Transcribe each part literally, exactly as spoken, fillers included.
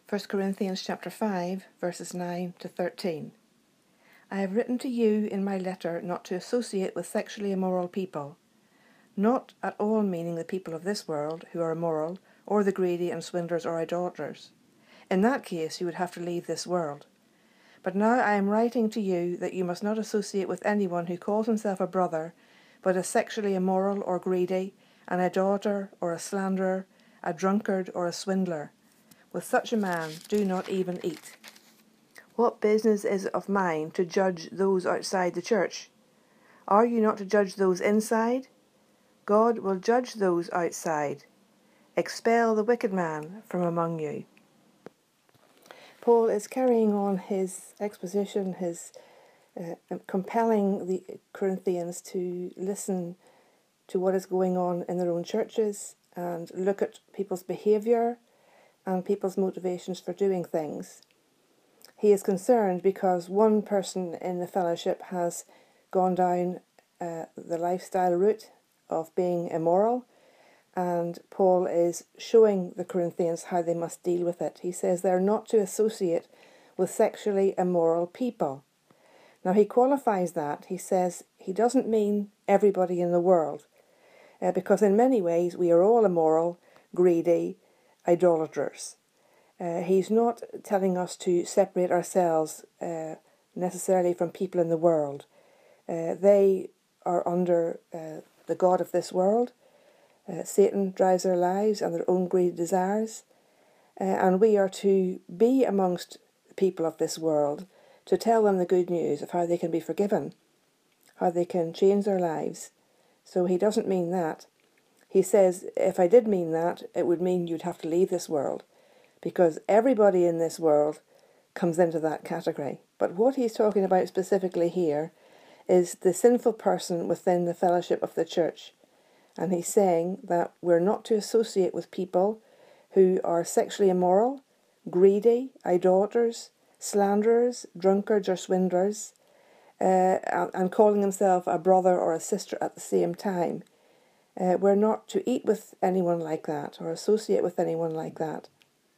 First Corinthians chapter five, verses nine to thirteen. I have written to you in my letter not to associate with sexually immoral people, not at all meaning the people of this world who are immoral, or the greedy and swindlers or idolaters. In that case you would have to leave this world. But now I am writing to you that you must not associate with anyone who calls himself a brother, but is sexually immoral or greedy, an idolater or a slanderer, a drunkard or a swindler. With such a man do not even eat. What business is it of mine to judge those outside the church? Are you not to judge those inside? God will judge those outside. Expel the wicked man from among you. Paul is carrying on his exposition, his uh, compelling the Corinthians to listen to what is going on in their own churches and look at people's behaviour and people's motivations for doing things. He is concerned because one person in the fellowship has gone down uh, the lifestyle route of being immoral, and Paul is showing the Corinthians how they must deal with it. He says they're not to associate with sexually immoral people. Now he qualifies that. He says he doesn't mean everybody in the world, uh, because in many ways we are all immoral, greedy, idolaters. Uh, he's not telling us to separate ourselves uh, necessarily from people in the world. Uh, they are under uh, the god of this world. Uh, Satan drives their lives and their own greedy desires. Uh, and we are to be amongst the people of this world to tell them the good news of how they can be forgiven, how they can change their lives. So he doesn't mean that. He says, if I did mean that, it would mean you'd have to leave this world, because everybody in this world comes into that category. But what he's talking about specifically here is the sinful person within the fellowship of the church. And he's saying that we're not to associate with people who are sexually immoral, greedy, idolaters, slanderers, drunkards or swindlers, uh, and calling themselves a brother or a sister at the same time. Uh, we're not to eat with anyone like that or associate with anyone like that.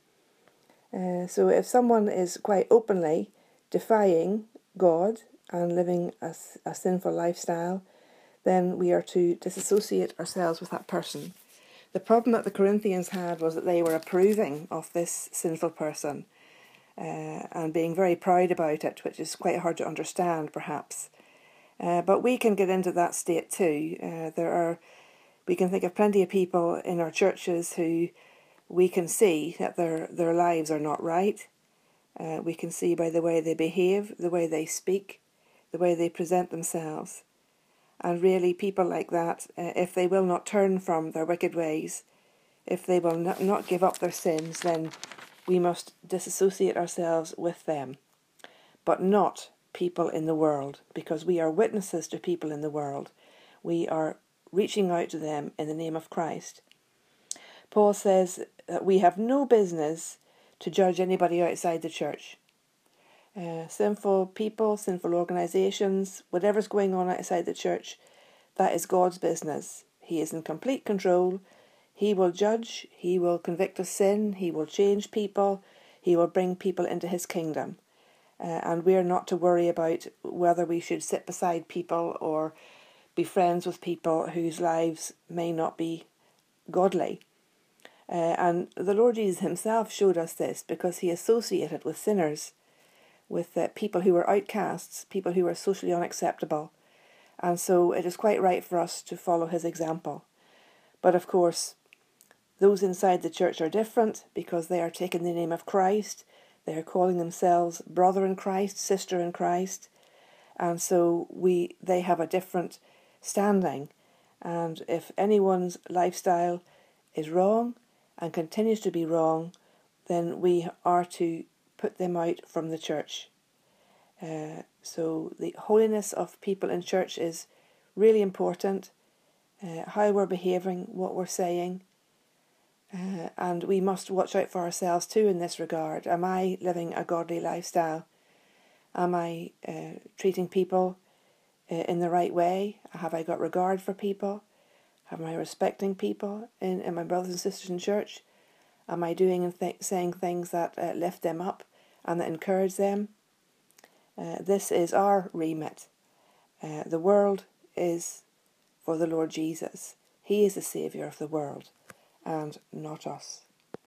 Uh, so if someone is quite openly defying God and living a, a sinful lifestyle, then we are to disassociate ourselves with that person. The problem that the Corinthians had was that they were approving of this sinful person uh, and being very proud about it, which is quite hard to understand perhaps. Uh, but we can get into that state too. Uh, there are We can think of plenty of people in our churches who we can see that their, their lives are not right. Uh, we can see by the way they behave, the way they speak, the way they present themselves. And really people like that, uh, if they will not turn from their wicked ways, if they will not, not give up their sins, then we must disassociate ourselves with them. But not people in the world, because we are witnesses to people in the world. We are reaching out to them in the name of Christ. Paul says that we have no business to judge anybody outside the church. Uh, sinful people, sinful organisations, whatever's going on outside the church, that is God's business. He is in complete control. He will judge, he will convict of sin, he will change people, he will bring people into his kingdom. Uh, and we're not to worry about whether we should sit beside people or be friends with people whose lives may not be godly. Uh, and the Lord Jesus himself showed us this because he associated with sinners, with uh, people who were outcasts, people who were socially unacceptable. And so it is quite right for us to follow his example. But of course, those inside the church are different because they are taking the name of Christ. They are calling themselves brother in Christ, sister in Christ. And so we they have a different standing. And if anyone's lifestyle is wrong and continues to be wrong, then we are to put them out from the church. Uh, so the holiness of people in church is really important. Uh, how we're behaving, what we're saying. Uh, and we must watch out for ourselves too in this regard. Am I living a godly lifestyle? Am I uh, treating people uh, in the right way? Have I got regard for people? Am I respecting people in, in my brothers and sisters in church? Am I doing and th- saying things that uh, lift them up and that encourage them? Uh, this is our remit. Uh, the world is for the Lord Jesus. He is the Saviour of the world and not us.